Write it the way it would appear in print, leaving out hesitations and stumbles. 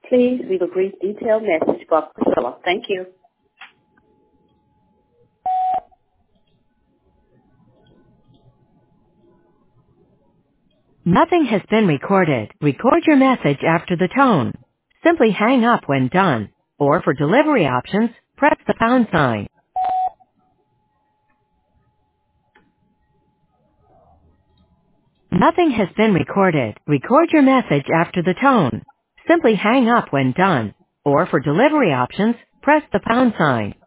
Please leave a brief detailed message about Priscilla. Thank you. Nothing has been recorded. Record your message after the tone. Simply hang up when done. Or for delivery options, press the pound sign. Nothing has been recorded. Record your message after the tone. Simply hang up when done. Or for delivery options, press the pound sign.